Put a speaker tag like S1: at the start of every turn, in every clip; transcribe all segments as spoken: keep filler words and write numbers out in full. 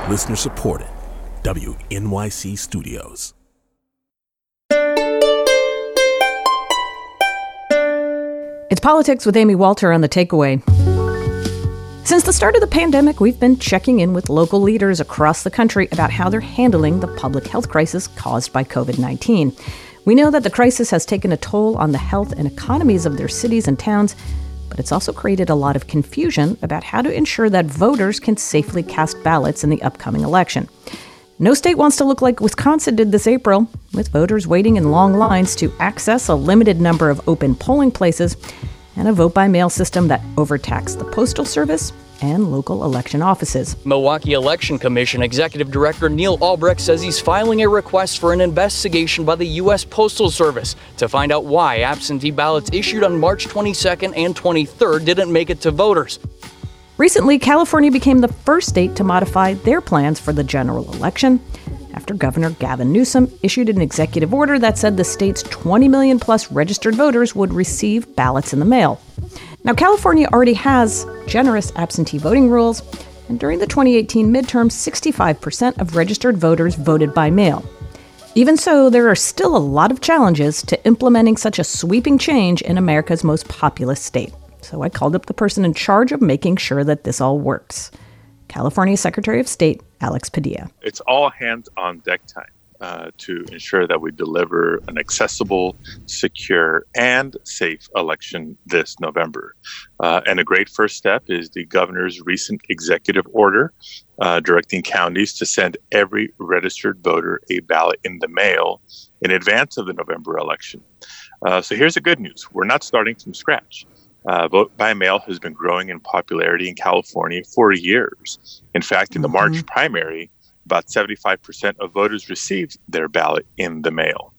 S1: Listener supported. W N Y C Studios.
S2: It's Politics with Amy Walter on The Takeaway. Since the start of the pandemic, we've been checking in with local leaders across the country about how they're handling the public health crisis caused by covid nineteen. We know that the crisis has taken a toll on the health and economies of their cities and towns, but it's also created a lot of confusion about how to ensure that voters can safely cast ballots in the upcoming election. No state wants to look like Wisconsin did this April, with voters waiting in long lines to access a limited number of open polling places and a vote-by-mail system that overtaxed the Postal Service and local election offices.
S3: Milwaukee Election Commission Executive Director Neil Albrecht says he's filing a request for an investigation by the U S Postal Service to find out why absentee ballots issued on March twenty-second and twenty-third didn't make it to voters.
S2: Recently, California became the first state to modify their plans for the general election after Governor Gavin Newsom issued an executive order that said the state's twenty million plus registered voters would receive ballots in the mail. Now, California already has generous absentee voting rules, and during the twenty eighteen midterms, sixty-five percent of registered voters voted by mail. Even so, there are still a lot of challenges to implementing such a sweeping change in America's most populous state. So I called up the person in charge of making sure that this all works. California Secretary of State, Alex Padilla.
S4: It's all hands on deck time uh, to ensure that we deliver an accessible, secure, and safe election this November. Uh, and a great first step is the governor's recent executive order uh, directing counties to send every registered voter a ballot in the mail in advance of the November election. Uh, so here's the good news. We're not starting from scratch. Uh, vote by mail has been growing in popularity in California for years. In fact, in the mm-hmm. March primary, about seventy-five percent of voters received their ballot in the mail.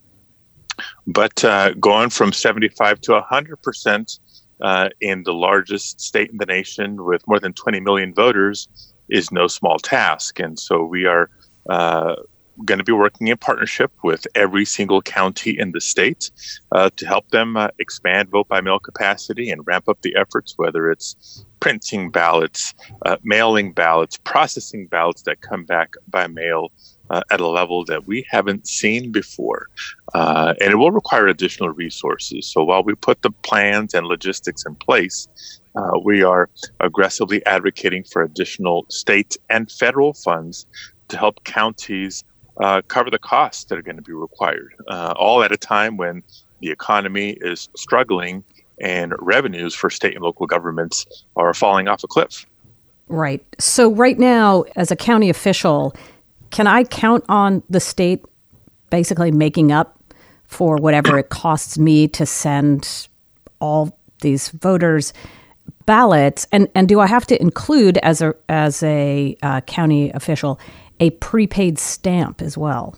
S4: But uh, going from seventy-five to one hundred percent uh, in the largest state in the nation with more than twenty million voters is no small task. And so we are uh, going to be working in partnership with every single county in the state uh, to help them uh, expand vote-by-mail capacity and ramp up the efforts, whether it's printing ballots, uh, mailing ballots, processing ballots that come back by mail uh, at a level that we haven't seen before. Uh, and it will require additional resources. So while we put the plans and logistics in place, uh, we are aggressively advocating for additional state and federal funds to help counties Uh, cover the costs that are going to be required, uh, all at a time when the economy is struggling and revenues for state and local governments are falling off a cliff.
S2: Right. So right now, as a county official, can I count on the state basically making up for whatever it costs me to send all these voters ballots? And and do I have to include as a as a uh, county official a prepaid stamp as well?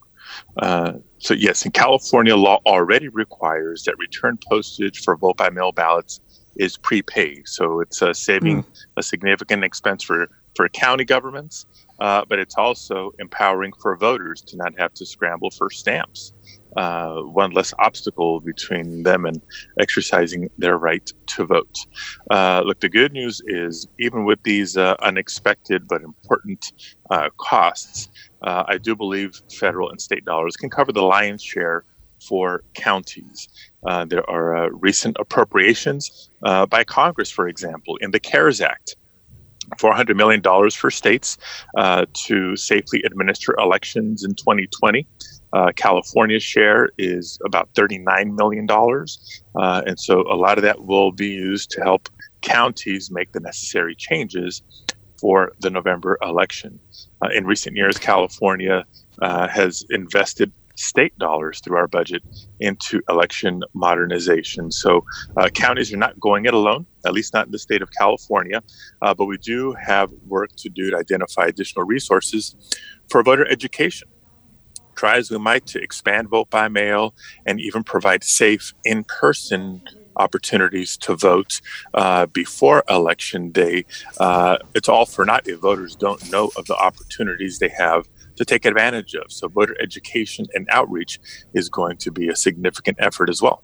S4: Uh, so yes, in California, law already requires that return postage for vote-by-mail ballots is prepaid. So it's uh, saving mm. a significant expense for, for county governments, uh, but it's also empowering for voters to not have to scramble for stamps. Uh, one less obstacle between them and exercising their right to vote. Uh, look, the good news is even with these uh, unexpected but important uh, costs, uh, I do believe federal and state dollars can cover the lion's share for counties. Uh, there are uh, recent appropriations uh, by Congress, for example, in the CARES Act. four hundred million dollars for states uh, to safely administer elections in twenty twenty. Uh, California's share is about thirty-nine million dollars. Uh, and so a lot of that will be used to help counties make the necessary changes for the November election. Uh, in recent years, California uh, has invested state dollars through our budget into election modernization. So uh, counties are not going it alone, at least not in the state of California, uh, but we do have work to do to identify additional resources for voter education. Try as we might to expand vote by mail and even provide safe in-person opportunities to vote uh, before election day. Uh, it's all for naught if voters don't know of the opportunities they have to take advantage of. So voter education and outreach is going to be a significant effort as well.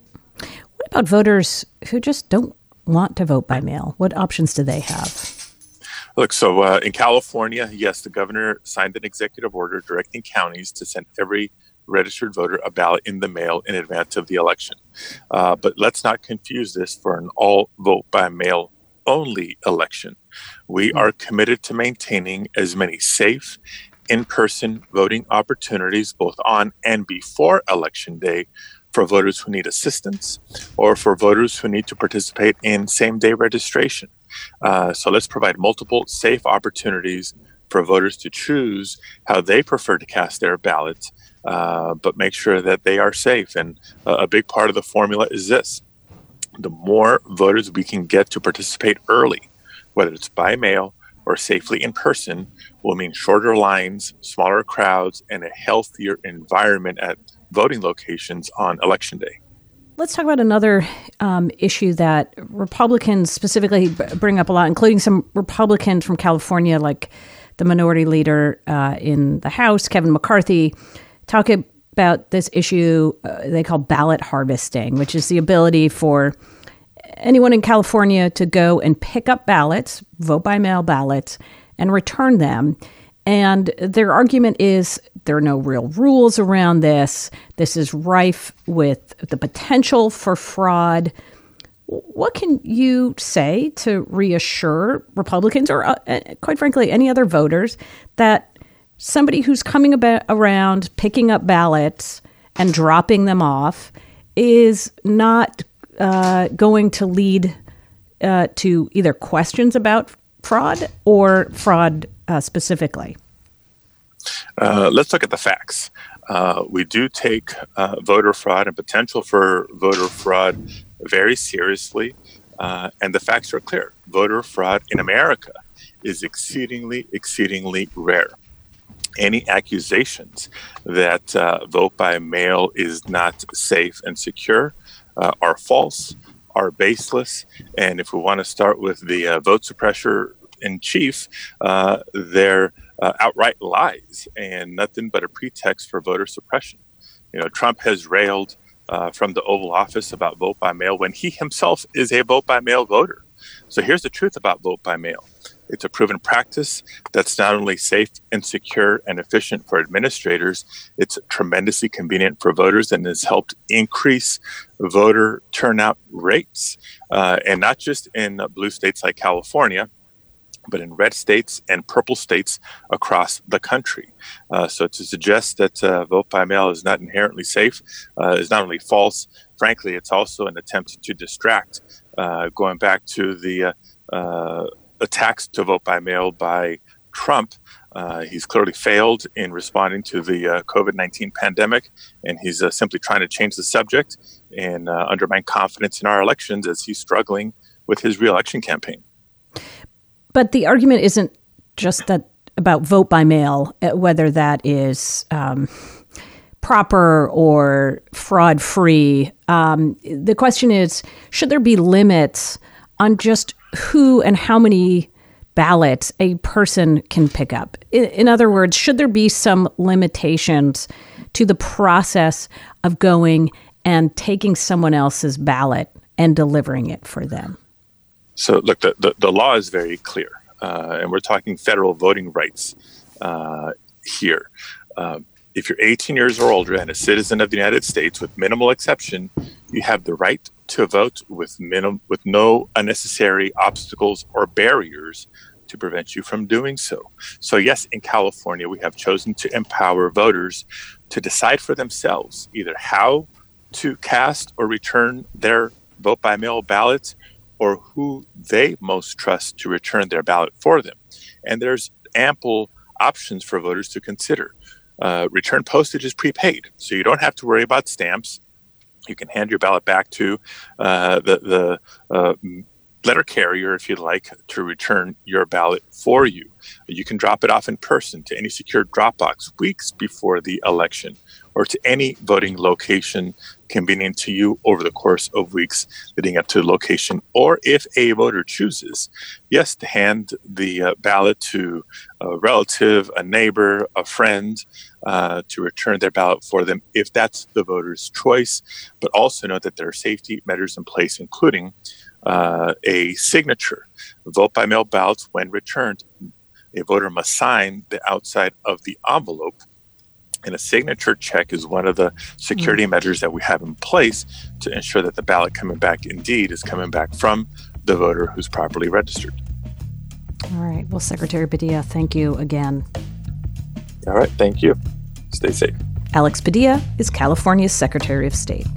S2: What about voters who just don't want to vote by mail? What options do they have?
S4: Look, so uh, in California, yes, the governor signed an executive order directing counties to send every registered voter a ballot in the mail in advance of the election. Uh, but let's not confuse this for an all vote by mail only election. We are committed to maintaining as many safe in-person voting opportunities both on and before Election Day for voters who need assistance or for voters who need to participate in same-day registration. Uh, so let's provide multiple safe opportunities for voters to choose how they prefer to cast their ballots, uh, but make sure that they are safe. And uh, a big part of the formula is this. The more voters we can get to participate early, whether it's by mail or safely in person, will mean shorter lines, smaller crowds, and a healthier environment at voting locations on Election Day.
S2: Let's talk about another um, issue that Republicans specifically b- bring up a lot, including some Republicans from California, like the minority leader uh, in the House, Kevin McCarthy, talk about this issue uh, they call ballot harvesting, which is the ability for anyone in California to go and pick up ballots, vote by mail ballots, and return them. And their argument is there are no real rules around this. This is rife with the potential for fraud. What can you say to reassure Republicans or, uh, quite frankly, any other voters that somebody who's coming about around picking up ballots and dropping them off is not uh, going to lead uh, to either questions about fraud or fraud uh, specifically?
S4: Uh, let's look at the facts. Uh, we do take uh, voter fraud and potential for voter fraud very seriously, uh, and the facts are clear. Voter fraud in America is exceedingly, exceedingly rare. Any accusations that uh, vote by mail is not safe and secure uh, are false, are baseless, and if we want to start with the uh, vote suppressor in chief, uh, they're uh, outright lies and nothing but a pretext for voter suppression. You know, Trump has railed uh, from the Oval Office about vote by mail when he himself is a vote by mail voter. So here's the truth about vote by mail. It's a proven practice that's not only safe and secure and efficient for administrators, it's tremendously convenient for voters and has helped increase voter turnout rates. Uh, and not just in uh, blue states like California, but in red states and purple states across the country. Uh, so to suggest that uh, vote by mail is not inherently safe uh, is not only false, frankly, it's also an attempt to distract, uh, going back to the uh, uh, attacks to vote by mail by Trump. Uh, he's clearly failed in responding to the uh, covid nineteen pandemic, and he's uh, simply trying to change the subject and uh, undermine confidence in our elections as he's struggling with his reelection campaign.
S2: But the argument isn't just that about vote by mail, whether that is um, proper or fraud-free. Um, the question is, should there be limits on just who and how many ballots a person can pick up? In, in other words, should there be some limitations to the process of going and taking someone else's ballot and delivering it for them?
S4: So, look, the, the, the law is very clear, uh, and we're talking federal voting rights uh, here. Uh, if you're eighteen years or older and a citizen of the United States, with minimal exception, you have the right to vote with minim- with no unnecessary obstacles or barriers to prevent you from doing so. So, yes, in California, we have chosen to empower voters to decide for themselves either how to cast or return their vote by mail ballots, or who they most trust to return their ballot for them. And there's ample options for voters to consider. Uh, return postage is prepaid, so you don't have to worry about stamps. You can hand your ballot back to uh, the, the uh, letter carrier, if you'd like, to return your ballot for you. You can drop it off in person to any secure drop box weeks before the election, or to any voting location convenient to you over the course of weeks leading up to the location. Or if a voter chooses, yes, to hand the uh, ballot to a relative, a neighbor, a friend, uh, to return their ballot for them, if that's the voter's choice. But also know that there are safety measures in place, including uh, a signature. Vote by mail ballots, when returned, a voter must sign the outside of the envelope. And a signature check is one of the security mm. measures that we have in place to ensure that the ballot coming back indeed is coming back from the voter who's properly registered.
S2: All right. Well, Secretary Padilla, thank you again.
S4: All right. Thank you. Stay safe.
S2: Alex Padilla is California's Secretary of State.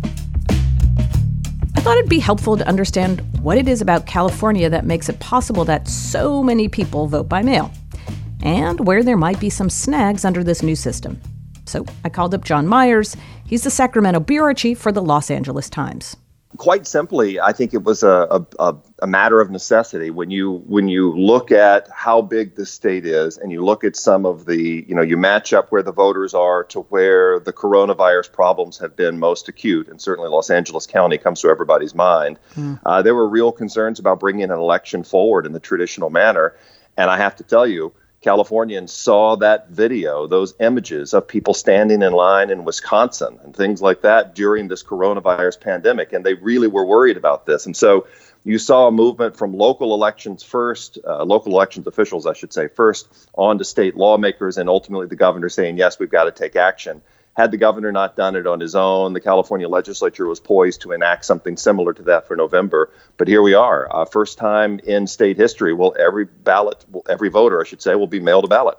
S2: I thought it'd be helpful to understand what it is about California that makes it possible that so many people vote by mail, and where there might be some snags under this new system. So I called up John Myers. He's the Sacramento bureau chief for the Los Angeles Times.
S5: Quite simply, I think it was a, a, a matter of necessity. When you when you look at how big the state is, and you look at some of the, you know, you match up where the voters are to where the coronavirus problems have been most acute, and certainly Los Angeles County comes to everybody's mind. Mm. Uh, there were real concerns about bringing an election forward in the traditional manner, and I have to tell you, Californians saw that video, those images of people standing in line in Wisconsin and things like that during this coronavirus pandemic, and they really were worried about this. And so you saw a movement from local elections first, uh, local elections officials, I should say, first, on to state lawmakers, and ultimately the governor saying, yes, we've got to take action. Had the governor not done it on his own, the California legislature was poised to enact something similar to that for November. But here we are, uh, first time in state history. Well, every ballot, every voter, I should say, will be mailed a ballot.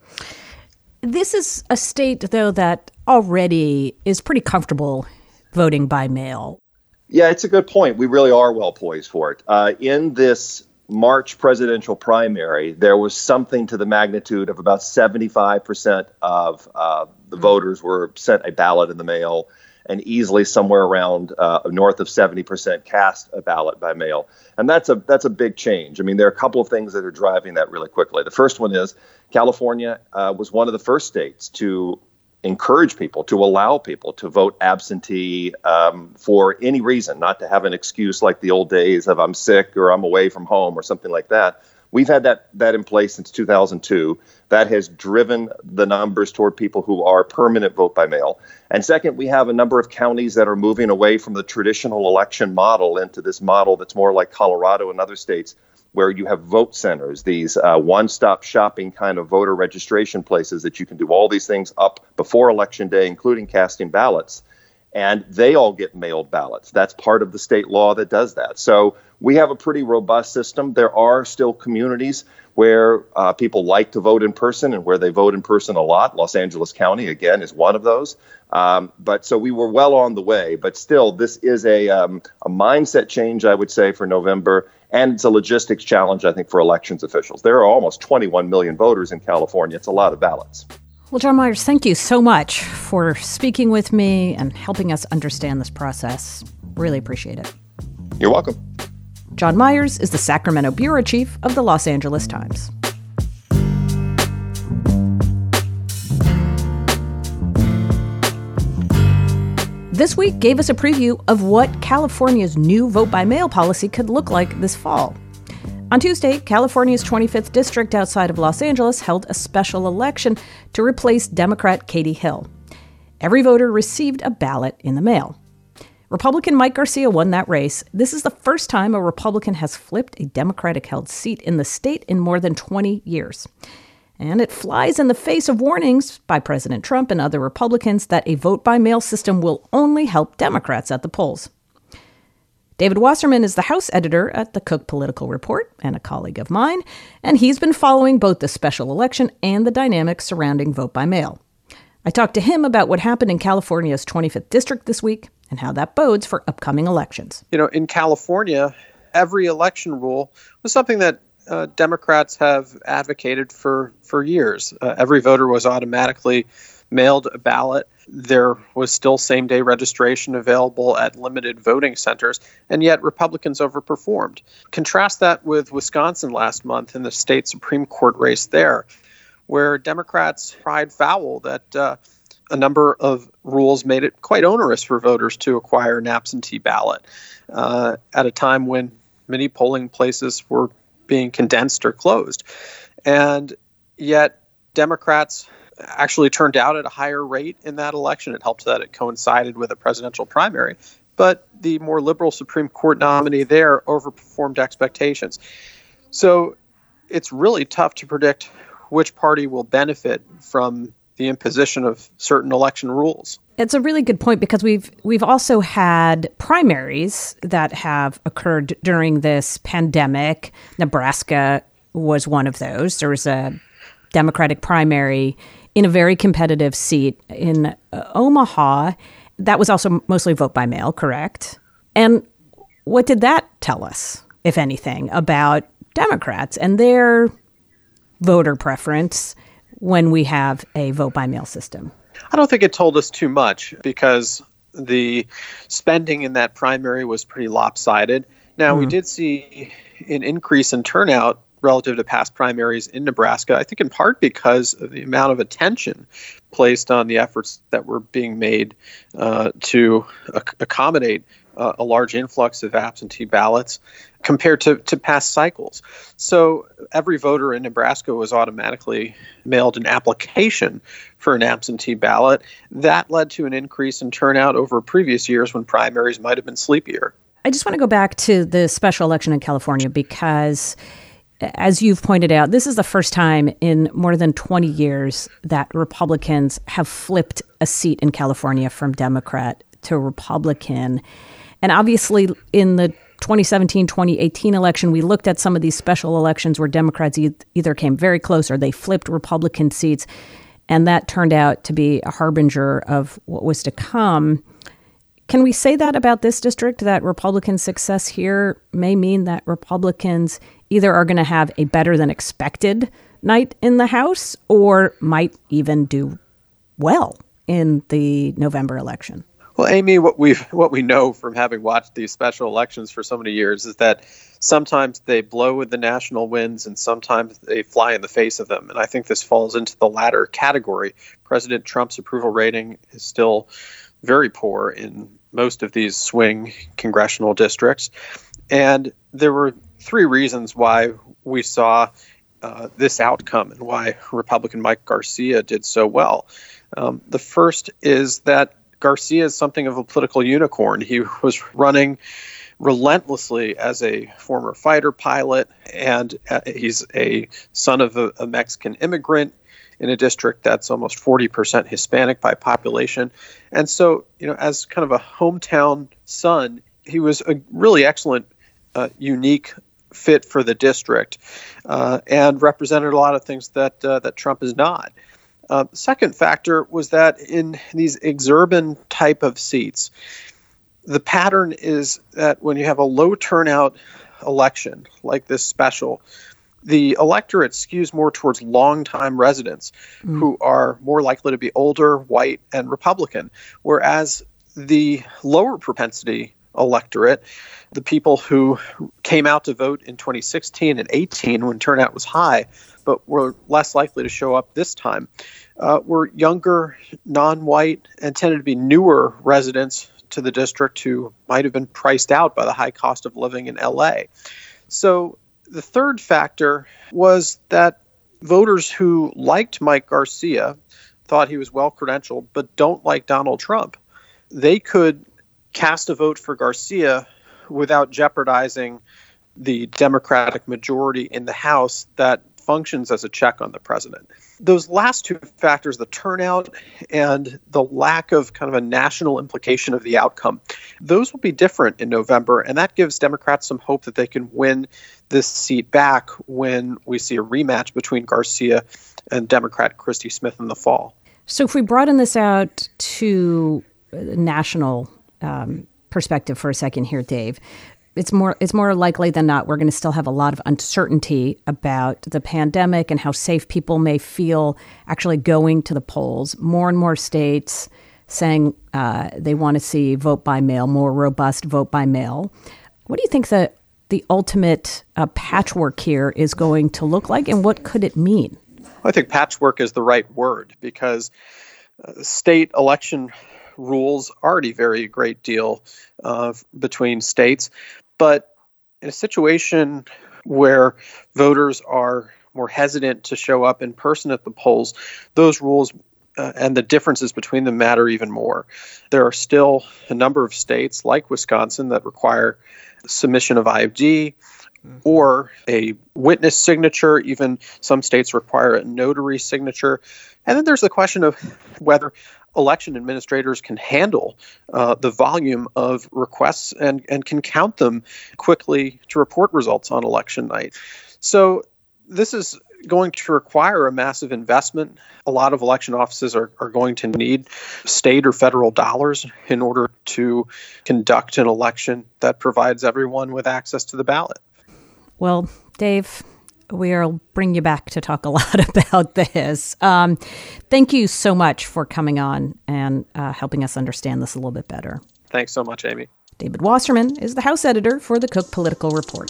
S2: This is a state, though, that already is pretty comfortable voting by mail.
S5: Yeah, it's a good point. We really are well poised for it. Uh, in this March presidential primary, there was something to the magnitude of about seventy-five percent of uh, the voters were sent a ballot in the mail, and easily somewhere around uh, north of seventy percent cast a ballot by mail. And that's a that's a big change. I mean, there are a couple of things that are driving that really quickly. The first one is California uh, was one of the first states to encourage people, to allow people to vote absentee um, for any reason, not to have an excuse like the old days of I'm sick or I'm away from home or something like that. We've had that that in place since two thousand two. That has driven the numbers toward people who are permanent vote by mail. And second, we have a number of counties that are moving away from the traditional election model into this model that's more like Colorado and other states, where you have vote centers, these uh, one-stop shopping kind of voter registration places that you can do all these things up before Election Day, including casting ballots. And they all get mailed ballots. That's part of the state law that does that. So we have a pretty robust system. There are still communities where uh, people like to vote in person and where they vote in person a lot. Los Angeles County, again, is one of those. Um, but so we were well on the way. But still, this is a, um, a mindset change, I would say, for November. And it's a logistics challenge, I think, for elections officials. There are almost twenty-one million voters in California. It's a lot of ballots.
S2: Well, John Myers, thank you so much for speaking with me and helping us understand this process. Really appreciate it.
S5: You're welcome.
S2: John Myers is the Sacramento bureau chief of the Los Angeles Times. This week gave us a preview of what California's new vote-by-mail policy could look like this fall. On Tuesday, California's twenty-fifth district outside of Los Angeles held a special election to replace Democrat Katie Hill. Every voter received a ballot in the mail. Republican Mike Garcia won that race. This is the first time a Republican has flipped a Democratic-held seat in the state in more than twenty years. And it flies in the face of warnings by President Trump and other Republicans that a vote-by-mail system will only help Democrats at the polls. David Wasserman is the House editor at the Cook Political Report and a colleague of mine, and he's been following both the special election and the dynamics surrounding vote-by-mail. I talked to him about what happened in California's twenty-fifth district this week and how that bodes for upcoming elections.
S6: You know, in California, every election rule was something that uh, Democrats have advocated for, for years. Uh, every voter was automatically mailed a ballot. There was still same-day registration available at limited voting centers, and yet Republicans overperformed. Contrast that with Wisconsin last month in the state Supreme Court race there, where Democrats cried foul that uh, a number of rules made it quite onerous for voters to acquire an absentee ballot uh, at a time when many polling places were being condensed or closed. And yet Democrats actually turned out at a higher rate in that election. It helped that it coincided with a presidential primary. but the more liberal Supreme Court nominee there overperformed expectations. So it's really tough to predict which party will benefit from the imposition of certain election rules.
S2: It's a really good point because we've we've also had primaries that have occurred during this pandemic. Nebraska was one of those. There was a Democratic primary in a very competitive seat in uh, Omaha. That was also mostly vote by mail, correct? And what did that tell us, if anything, about Democrats and their voter preference when we have a vote by mail system?
S6: I don't think it told us too much because the spending in that primary was pretty lopsided. Now, mm. we did see an increase in turnout relative to past primaries in Nebraska, I think in part because of the amount of attention placed on the efforts that were being made uh, to ac- accommodate uh, a large influx of absentee ballots compared to, to past cycles. So every voter in Nebraska was automatically mailed an application for an absentee ballot. That led to an increase in turnout over previous years when primaries might have been sleepier.
S2: I just want to go back to the special election in California because, as you've pointed out, this is the first time in more than twenty years that Republicans have flipped a seat in California from Democrat to Republican. And obviously, in the twenty seventeen twenty eighteen election, we looked at some of these special elections where Democrats e- either came very close or they flipped Republican seats. And that turned out to be a harbinger of what was to come. Can we say that about this district, that Republican success here may mean that Republicans either are going to have a better than expected night in the House or might even do well in the November election?
S6: Well, Amy, what we what we know from having watched these special elections for so many years is that sometimes they blow with the national winds and sometimes they fly in the face of them. And I think this falls into the latter category. President Trump's approval rating is still very poor in most of these swing congressional districts. And there were three reasons why we saw uh, this outcome and why Republican Mike Garcia did so well. Um, the first is that Garcia is something of a political unicorn. He was running relentlessly as a former fighter pilot, and uh, he's a son of a, a Mexican immigrant in a district that's almost forty percent Hispanic by population. And so, you know, as kind of a hometown son, he was a really excellent, uh, unique fit for the district uh, and represented a lot of things that uh, that Trump is not. Uh, the second factor was that in these exurban type of seats, the pattern is that when you have a low turnout election like this special, the electorate skews more towards longtime residents mm. who are more likely to be older, white, and Republican, whereas the lower propensity electorate, the people who came out to vote in twenty sixteen and eighteen when turnout was high, but were less likely to show up this time, uh, were younger, non-white, and tended to be newer residents to the district who might have been priced out by the high cost of living in L A. So the third factor was that voters who liked Mike Garcia, thought he was well-credentialed, but don't like Donald Trump, they could cast a vote for Garcia without jeopardizing the Democratic majority in the House that functions as a check on the president. Those last two factors, the turnout and the lack of kind of a national implication of the outcome, those will be different in November, and that gives Democrats some hope that they can win this seat back when we see a rematch between Garcia and Democrat Christy Smith in the fall.
S2: So if we broaden this out to national um, perspective for a second here, Dave, it's more it's more likely than not we're going to still have a lot of uncertainty about the pandemic and how safe people may feel actually going to the polls. More and more states saying uh, they want to see vote by mail, more robust vote by mail. What do you think the the ultimate uh, patchwork here is going to look like, and what could it mean?
S6: I think patchwork is the right word because uh, state election rules already vary a great deal uh, between states. But in a situation where voters are more hesitant to show up in person at the polls, those rules uh, and the differences between them matter even more. There are still a number of states like Wisconsin that require submission of I D or a witness signature. Even some states require a notary signature. And then there's the question of whether election administrators can handle uh, the volume of requests and, and can count them quickly to report results on election night. So this is going to require a massive investment. A lot of election offices are, are going to need state or federal dollars in order to conduct an election that provides everyone with access to the ballot.
S2: Well, Dave, we'll bring you back to talk a lot about this. Um, thank you so much for coming on and uh, helping us understand this a little bit better.
S6: Thanks so much, Amy.
S2: David Wasserman is the House editor for the Cook Political Report.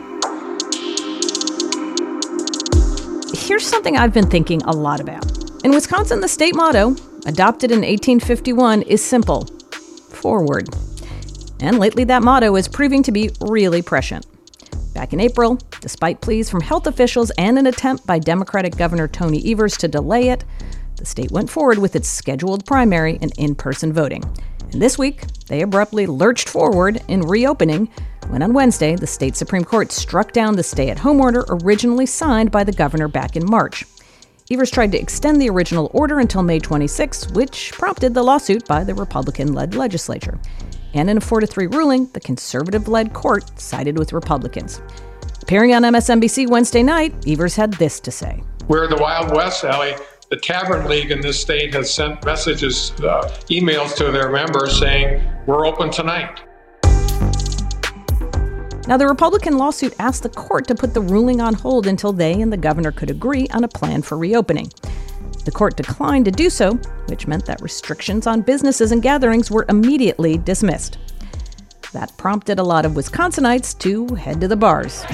S2: Here's something I've been thinking a lot about. In Wisconsin, the state motto, adopted in eighteen fifty-one, is simple: forward. And lately that motto is proving to be really prescient. Back in April, despite pleas from health officials and an attempt by Democratic Governor Tony Evers to delay it, the state went forward with its scheduled primary and in-person voting. And this week, they abruptly lurched forward in reopening when on Wednesday, the state Supreme Court struck down the stay-at-home order originally signed by the governor back in March. Evers tried to extend the original order until May twenty-sixth, which prompted the lawsuit by the Republican-led legislature. And in a four to three ruling, the conservative-led court sided with Republicans. Appearing on M S N B C Wednesday night, Evers had this to say.
S7: We're the Wild West, Ellie. The Tavern League in this state has sent messages, uh, emails to their members saying, we're open tonight.
S2: Now, the Republican lawsuit asked the court to put the ruling on hold until they and the governor could agree on a plan for reopening. The court declined to do so, which meant that restrictions on businesses and gatherings were immediately dismissed. That prompted a lot of Wisconsinites to head to the bars.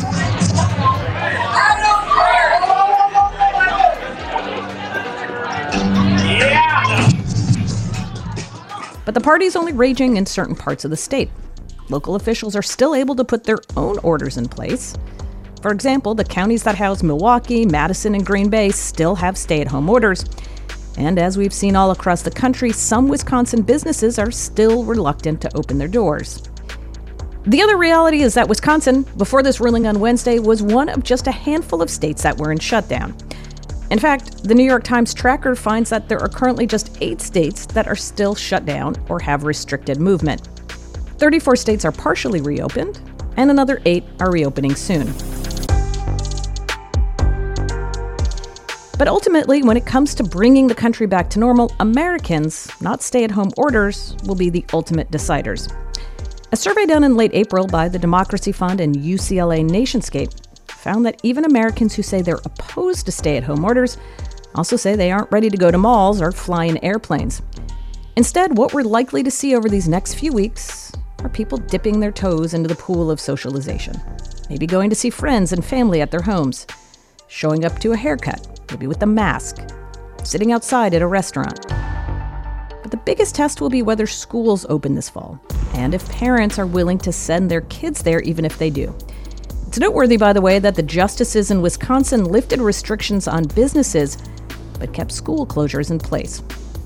S2: But the party's only raging in certain parts of the state. Local officials are still able to put their own orders in place. For example, the counties that house Milwaukee, Madison, and Green Bay still have stay-at-home orders. And as we've seen all across the country, some Wisconsin businesses are still reluctant to open their doors. The other reality is that Wisconsin, before this ruling on Wednesday, was one of just a handful of states that were in shutdown. In fact, the New York Times tracker finds that there are currently just eight states that are still shut down or have restricted movement. thirty-four states are partially reopened, and another eight are reopening soon. But ultimately, when it comes to bringing the country back to normal, Americans, not stay-at-home orders, will be the ultimate deciders. A survey done in late April by the Democracy Fund and U C L A Nationscape found that even Americans who say they're opposed to stay-at-home orders also say they aren't ready to go to malls or fly in airplanes. Instead, what we're likely to see over these next few weeks are people dipping their toes into the pool of socialization, maybe going to see friends and family at their homes, showing up to a haircut, maybe with a mask, sitting outside at a restaurant. But the biggest test will be whether schools open this fall, and if parents are willing to send their kids there even if they do. It's noteworthy, by the way, that the justices in Wisconsin lifted restrictions on businesses, but kept school closures in place.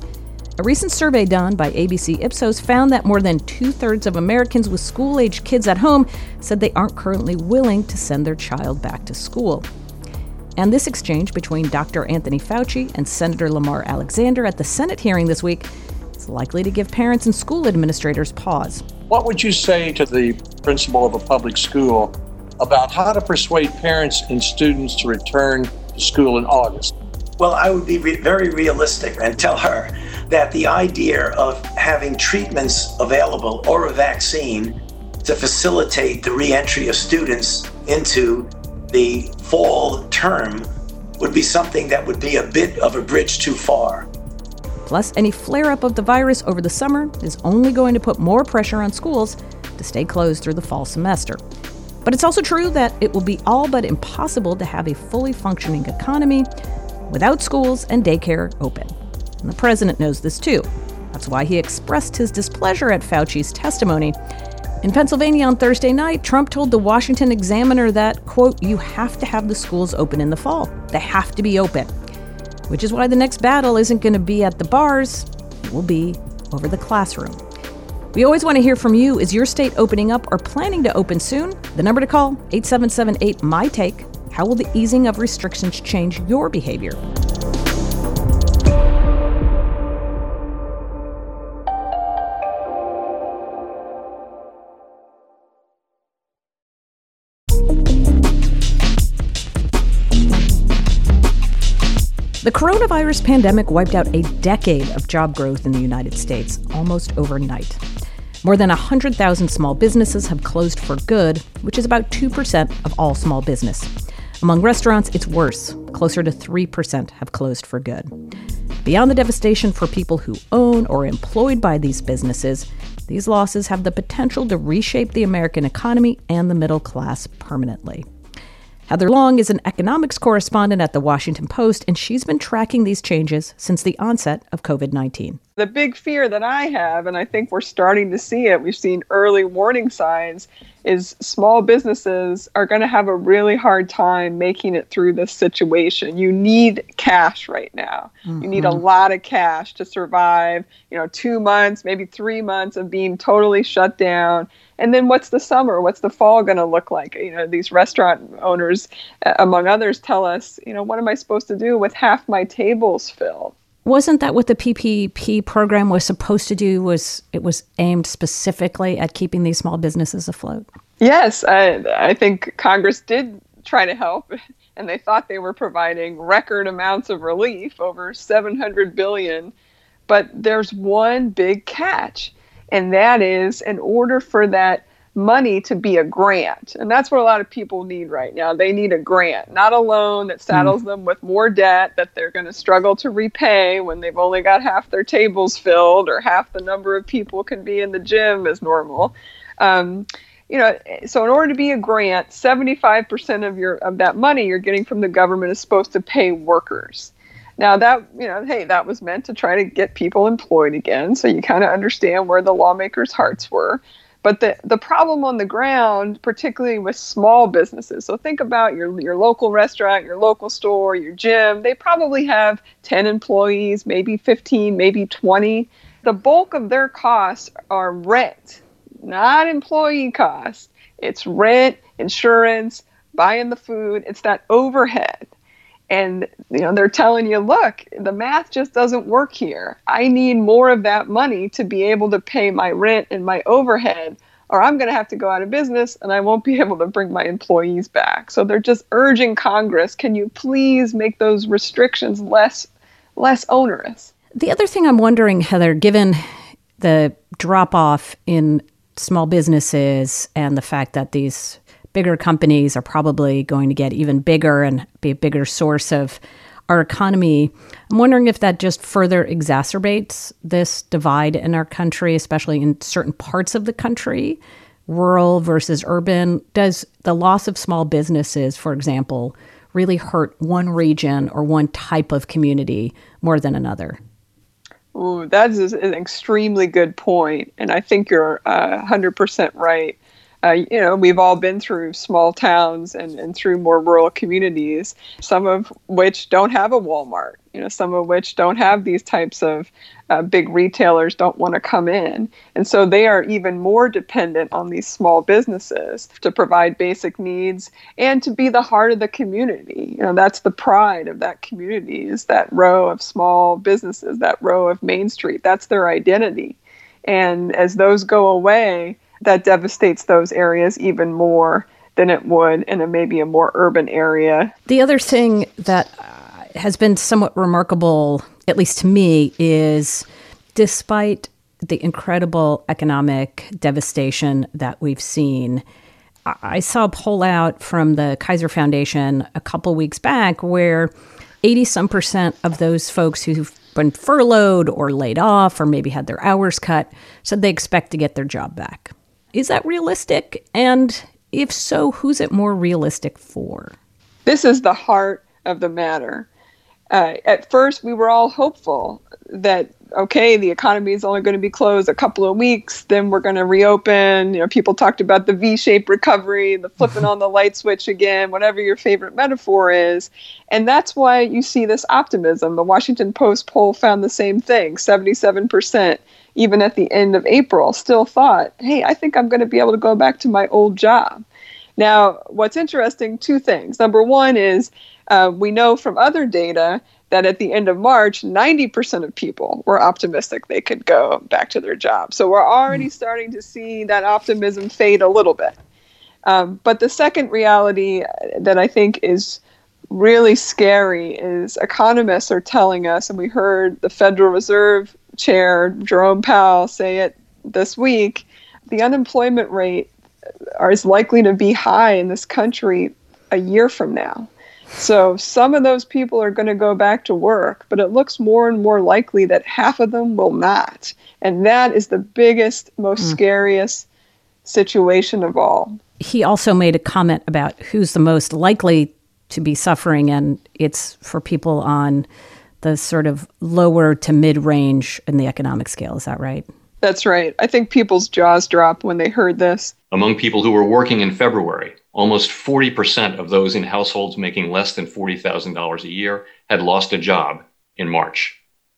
S2: A recent survey done by A B C Ipsos found that more than two-thirds of Americans with school-age kids at home said they aren't currently willing to send their child back to school. And this exchange between Doctor Anthony Fauci and Senator Lamar Alexander at the Senate hearing this week is likely to give parents and school administrators pause.
S8: What would you say to the principal of a public school about how to persuade parents and students to return to school in August?
S9: Well, I would be re- very realistic and tell her that the idea of having treatments available or a vaccine to facilitate the re-entry of students into the fall term would be something that would be a bit of a bridge too far.
S2: Plus, any flare-up of the virus over the summer is only going to put more pressure on schools to stay closed through the fall semester. But it's also true that it will be all but impossible to have a fully functioning economy without schools and daycare open. And the president knows this too. That's why he expressed his displeasure at Fauci's testimony. In Pennsylvania on Thursday night, Trump told the Washington Examiner that, quote, you have to have the schools open in the fall. They have to be open. which is why the next battle isn't going to be at the bars, it will be over the classroom. We always want to hear from you. Is your state opening up or planning to open soon? The number to call, eight seven seven eight, M Y Take. How will the easing of restrictions change your behavior? The coronavirus pandemic wiped out a decade of job growth in the United States almost overnight. More than one hundred thousand small businesses have closed for good, which is about two percent of all small business. Among restaurants, it's worse. Closer to three percent have closed for good. Beyond the devastation for people who own or are employed by these businesses, these losses have the potential to reshape the American economy and the middle class permanently. Heather Long is an economics correspondent at The Washington Post, and she's been tracking these changes since the onset of covid nineteen.
S10: The big fear that I have, and I think we're starting to see it, we've seen early warning signs, is small businesses are going to have a really hard time making it through this situation. You need cash right now. Mm-hmm. You need a lot of cash to survive, you know, two months, maybe three months of being totally shut down. And then what's the summer? What's the fall going to look like? You know, these restaurant owners, uh, among others, tell us, you know, what am I supposed to do with half my tables filled?
S2: Wasn't that what the P P P program was supposed to do? Was it was aimed specifically at keeping these small businesses afloat?
S10: Yes, I, I think Congress did try to help, and they thought they were providing record amounts of relief, over seven hundred billion dollars. But there's one big catch, and that is in order for that money to be a grant. And that's what a lot of people need right now. They need a grant, not a loan that saddles mm. them with more debt that they're going to struggle to repay when they've only got half their tables filled or half the number of people can be in the gym as normal. Um, you know, so in order to be a grant, seventy-five percent of your of that money you're getting from the government is supposed to pay workers. Now that, you know, hey, that was meant to try to get people employed again. So you kind of understand where the lawmakers' hearts were. But the, the problem on the ground, particularly with small businesses, so think about your your local restaurant, your local store, your gym, they probably have ten employees, maybe fifteen, maybe twenty. The bulk of their costs are rent, not employee costs. It's rent, insurance, buying the food. It's that overhead. And, you know, they're telling you, look, the math just doesn't work here. I need more of that money to be able to pay my rent and my overhead, or I'm going to have to go out of business and I won't be able to bring my employees back. So they're just urging Congress, can you please make those restrictions less, less onerous?
S2: The other thing I'm wondering, Heather, given the drop-off in small businesses and the fact that these bigger companies are probably going to get even bigger and be a bigger source of our economy, I'm wondering if that just further exacerbates this divide in our country, especially in certain parts of the country, rural versus urban. Does the loss of small businesses, for example, really hurt one region or one type of community more than another?
S10: Ooh, that is an extremely good point, and I think you're uh, one hundred percent right. Uh, you know, we've all been through small towns and, and through more rural communities, some of which don't have a Walmart, you know, some of which don't have these types of uh, big retailers don't want to come in. And so they are even more dependent on these small businesses to provide basic needs and to be the heart of the community. You know, that's the pride of that community, is that row of small businesses, that row of Main Street. That's their identity. And as those go away, that devastates those areas even more than it would in a maybe a more urban area.
S2: The other thing that uh, has been somewhat remarkable, at least to me, is despite the incredible economic devastation that we've seen, I saw a poll out from the Kaiser Foundation a couple weeks back where eighty some percent of those folks who've been furloughed or laid off or maybe had their hours cut said they expect to get their job back. Is that realistic? And if so, who's it more realistic for?
S10: This is the heart of the matter. Uh, at first, we were all hopeful that okay, the economy is only going to be closed a couple of weeks, then we're going to reopen. You know, people talked about the V-shaped recovery, the flipping on the light switch again, whatever your favorite metaphor is. And that's why you see this optimism. The Washington Post poll found the same thing. seventy-seven percent, even at the end of April, still thought, hey, I think I'm going to be able to go back to my old job. Now, what's interesting, two things. Number one is uh, we know from other data that at the end of March, ninety percent of people were optimistic they could go back to their job. So we're already starting to see that optimism fade a little bit. Um, but the second reality that I think is really scary is economists are telling us, and we heard the Federal Reserve Chair, Jerome Powell, say it this week, the unemployment rate is likely to be high in this country a year from now. So some of those people are going to go back to work, but it looks more and more likely that half of them will not. And that is the biggest, most mm. scariest situation of all.
S2: He also made a comment about who's the most likely to be suffering, and it's for people on the sort of lower to mid-range in the economic scale. Is that right?
S10: That's right. I think people's jaws dropped when they heard this.
S11: Among people who were working in February, almost forty percent of those in households making less than forty thousand dollars a year had lost a job in March.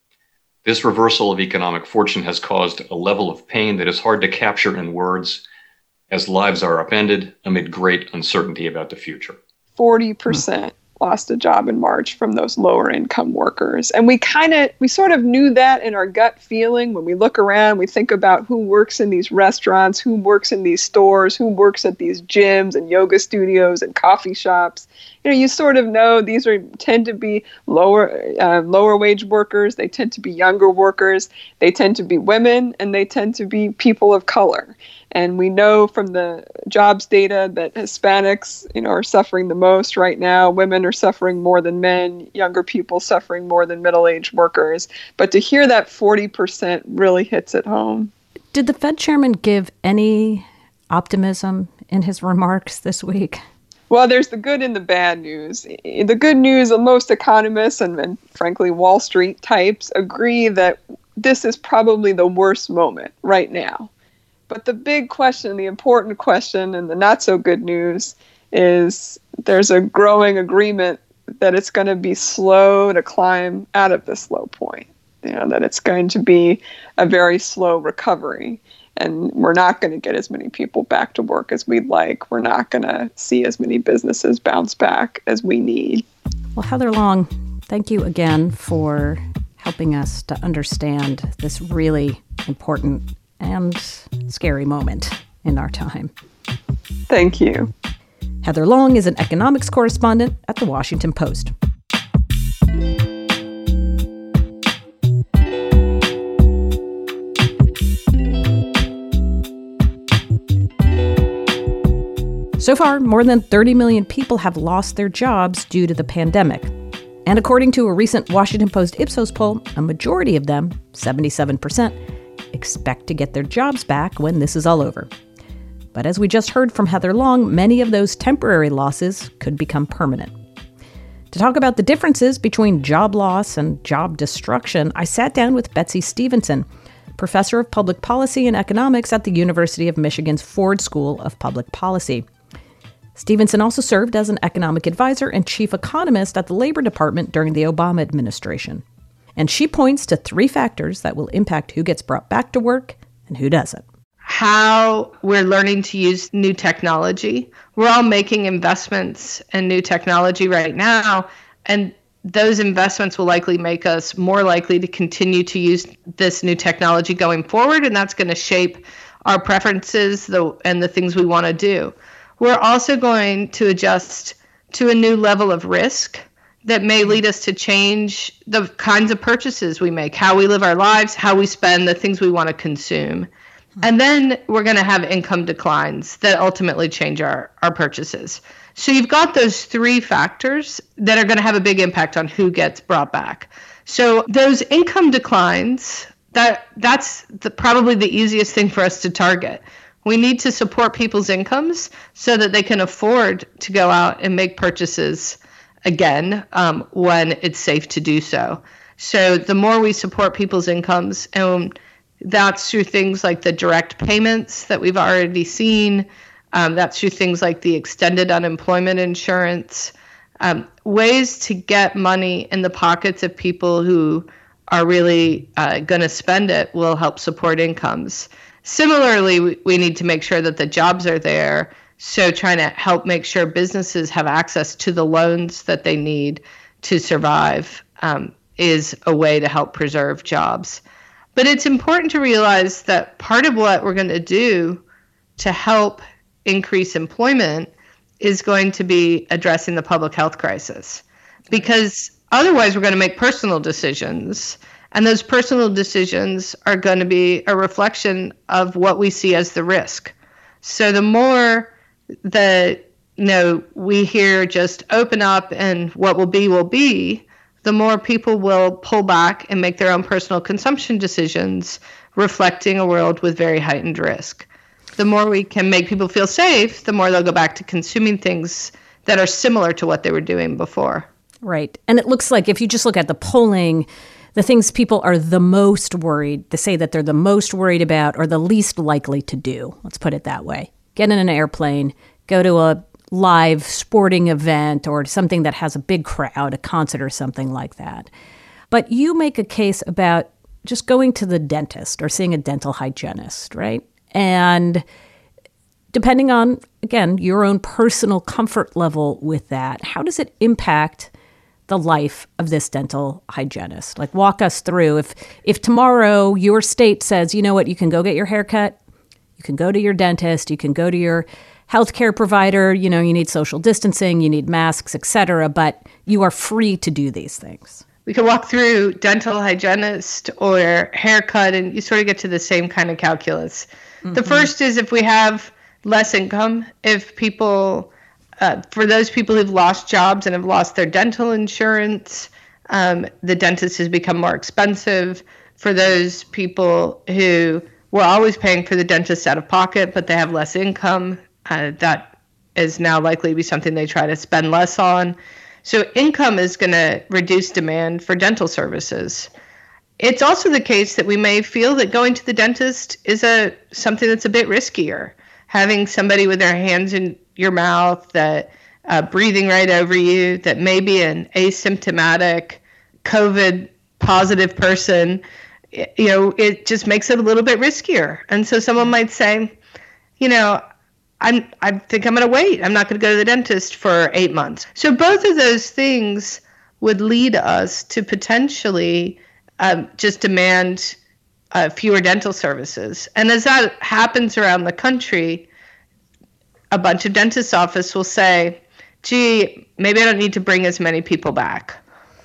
S11: This reversal of economic fortune has caused a level of pain that is hard to capture in words, as lives are upended amid great uncertainty about the future.
S10: forty percent lost a job in March from those lower income workers. And we kind of, we sort of knew that in our gut feeling. When we look around, we think about who works in these restaurants, who works in these stores, who works at these gyms and yoga studios and coffee shops. You know, you sort of know these are tend to be lower uh, lower wage workers. They tend to be younger workers. They tend to be women, and they tend to be people of color. And we know from the jobs data that Hispanics, you know, are suffering the most right now. Women are suffering more than men. Younger people suffering more than middle-aged workers. But to hear that forty percent really hits it home.
S2: Did the Fed chairman give any optimism in his remarks this week?
S10: Well, there's the good and the bad news. The good news, most economists and, and frankly, Wall Street types agree that this is probably the worst moment right now. But the big question, the important question, and the not so good news is there's a growing agreement that it's going to be slow to climb out of this low point. You know, that it's going to be a very slow recovery. And we're not going to get as many people back to work as we'd like. We're not going to see as many businesses bounce back as we need.
S2: Well, Heather Long, thank you again for helping us to understand this really important and scary moment in our time.
S10: Thank you.
S2: Heather Long is an economics correspondent at The Washington Post. So far, more than thirty million people have lost their jobs due to the pandemic. And according to a recent Washington Post Ipsos poll, a majority of them, seventy-seven percent, expect to get their jobs back when this is all over. But as we just heard from Heather Long, many of those temporary losses could become permanent. To talk about the differences between job loss and job destruction, I sat down with Betsy Stevenson, professor of public policy and economics at the University of Michigan's Ford School of Public Policy. Stevenson also served as an economic advisor and chief economist at the Labor Department during the Obama administration. And she points to three factors that will impact who gets brought back to work and who doesn't.
S12: How we're learning to use new technology. We're all making investments in new technology right now, and those investments will likely make us more likely to continue to use this new technology going forward, and that's going to shape our preferences the, and the things we want to do. We're also going to adjust to a new level of risk that may lead us to change the kinds of purchases we make, how we live our lives, how we spend, the things we want to consume. And then we're going to have income declines that ultimately change our, our purchases. So you've got those three factors that are going to have a big impact on who gets brought back. So those income declines, that that's the, probably the easiest thing for us to target. We need to support people's incomes so that they can afford to go out and make purchases again um, when it's safe to do so. So the more we support people's incomes, and that's through things like the direct payments that we've already seen. Um, that's through things like the extended unemployment insurance, um, ways to get money in the pockets of people who are really uh, going to spend it will help support incomes. Similarly, we, we need to make sure that the jobs are there. So trying to help make sure businesses have access to the loans that they need to survive um, is a way to help preserve jobs. But it's important to realize that part of what we're going to do to help increase employment is going to be addressing the public health crisis, because otherwise we're going to make personal decisions, and those personal decisions are going to be a reflection of what we see as the risk. So the more that, you know, we hear just open up and what will be will be, the more people will pull back and make their own personal consumption decisions reflecting a world with very heightened risk. The more we can make people feel safe, the more they'll go back to consuming things that are similar to what they were doing before.
S2: Right. And it looks like if you just look at the polling, the things people are the most worried, they say that they're the most worried about or the least likely to do. Let's put it that way. Get in an airplane, go to a live sporting event or something that has a big crowd, a concert or something like that. But you make a case about just going to the dentist or seeing a dental hygienist, right? And depending on, again, your own personal comfort level with that, how does it impact the life of this dental hygienist? Like, walk us through. If if tomorrow your state says, you know what, you can go get your hair cut, you can go to your dentist, you can go to your healthcare provider, you know, you need social distancing, you need masks, et cetera, but you are free to do these things.
S12: We could walk through dental hygienist or haircut, and you sort of get to the same kind of calculus. Mm-hmm. The first is if we have less income, if people, uh, for those people who've lost jobs and have lost their dental insurance, um, the dentist has become more expensive. For those people who were always paying for the dentist out of pocket, but they have less income, uh, that is now likely to be something they try to spend less on. So income is going to reduce demand for dental services. It's also the case that we may feel that going to the dentist is a something that's a bit riskier. Having somebody with their hands in your mouth, that uh, breathing right over you, that may be an asymptomatic COVID positive person, you know, it just makes it a little bit riskier. And so someone might say, you know, I'm, I think I'm going to wait. I'm not going to go to the dentist for eight months. So both of those things would lead us to potentially um, just demand uh, fewer dental services. And as that happens around the country, a bunch of dentist offices will say, gee, maybe I don't need to bring as many people back.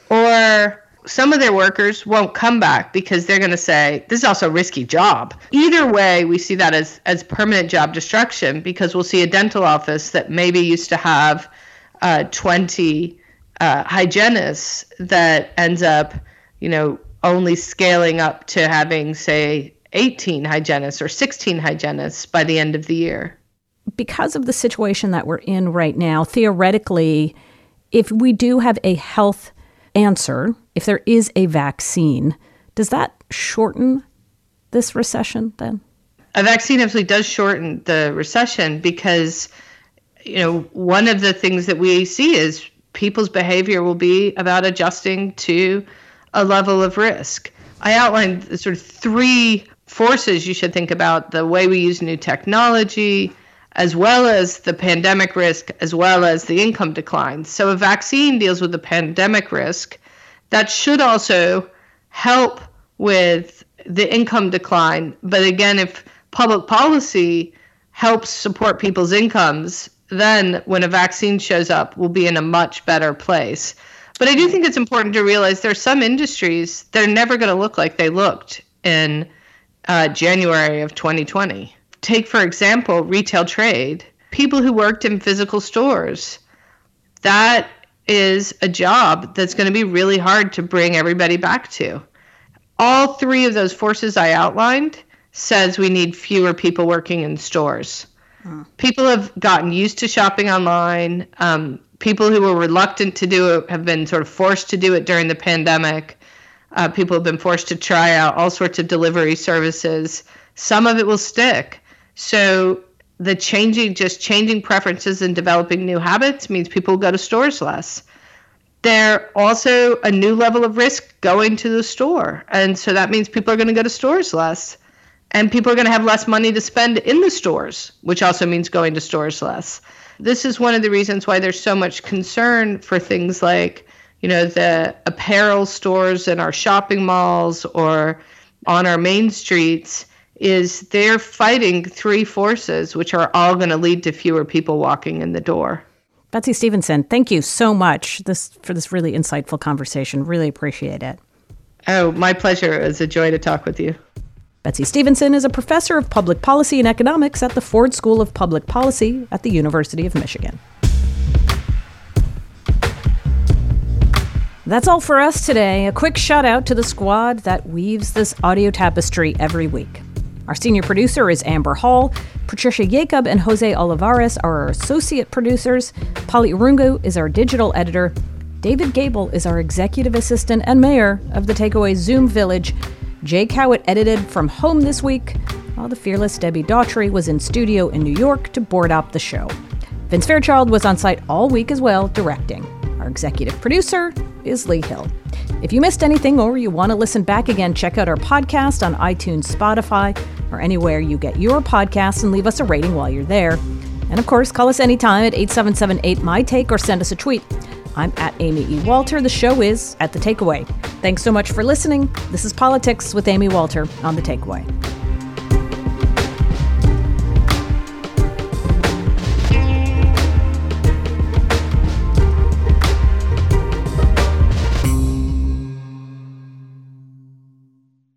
S12: Or some of their workers won't come back because they're going to say, this is also a risky job. Either way, we see that as, as permanent job destruction, because we'll see a dental office that maybe used to have uh, twenty uh, hygienists that ends up, you know, only scaling up to having, say, eighteen hygienists or sixteen hygienists by the end of the year.
S2: Because of the situation that we're in right now, theoretically, if we do have a health answer, if there is a vaccine, does that shorten this recession then?
S12: A vaccine absolutely does shorten the recession because, you know, one of the things that we see is people's behavior will be about adjusting to a level of risk. I outlined sort of three forces you should think about: the way we use new technology, as well as the pandemic risk, as well as the income decline. So a vaccine deals with the pandemic risk. That should also help with the income decline. But again, if public policy helps support people's incomes, then when a vaccine shows up, we'll be in a much better place. But I do think it's important to realize there are some industries that are never going to look like they looked in uh, January of twenty twenty. Take, for example, retail trade. People who worked in physical stores. That is a job that's going to be really hard to bring everybody back to. All three of those forces I outlined says we need fewer people working in stores. Hmm. People have gotten used to shopping online. Um, people who were reluctant to do it have been sort of forced to do it during the pandemic. Uh, people have been forced to try out all sorts of delivery services. Some of it will stick. So the changing, just changing preferences and developing new habits means people go to stores less. They're also a new level of risk going to the store. And so that means people are going to go to stores less. And people are going to have less money to spend in the stores, which also means going to stores less. This is one of the reasons why there's so much concern for things like, you know, the apparel stores in our shopping malls or on our main streets, is they're fighting three forces, which are all going to lead to fewer people walking in the door.
S2: Betsy Stevenson, thank you so much this for this really insightful conversation. Really appreciate it.
S12: Oh, my pleasure. It was a joy to talk with you.
S2: Betsy Stevenson is a professor of public policy and economics at the Ford School of Public Policy at the University of Michigan. That's all for us today. A quick shout out to the squad that weaves this audio tapestry every week. Our senior producer is Amber Hall. Patricia Jacob and Jose Olivares are our associate producers. Polly Irungu is our digital editor. David Gable is our executive assistant and mayor of the Takeaway Zoom Village. Jay Cowett edited from home this week, while the fearless Debbie Daughtry was in studio in New York to board up the show. Vince Fairchild was on site all week as well, directing. Our executive producer is Lee Hill. If you missed anything or you want to listen back again, check out our podcast on iTunes, Spotify, or anywhere you get your podcasts, and leave us a rating while you're there. And of course, call us anytime at eight seven seven eight, M Y Take or send us a tweet. I'm at Amy E. Walter. The show is At The Takeaway. Thanks so much for listening. This is Politics with Amy Walter on The Takeaway.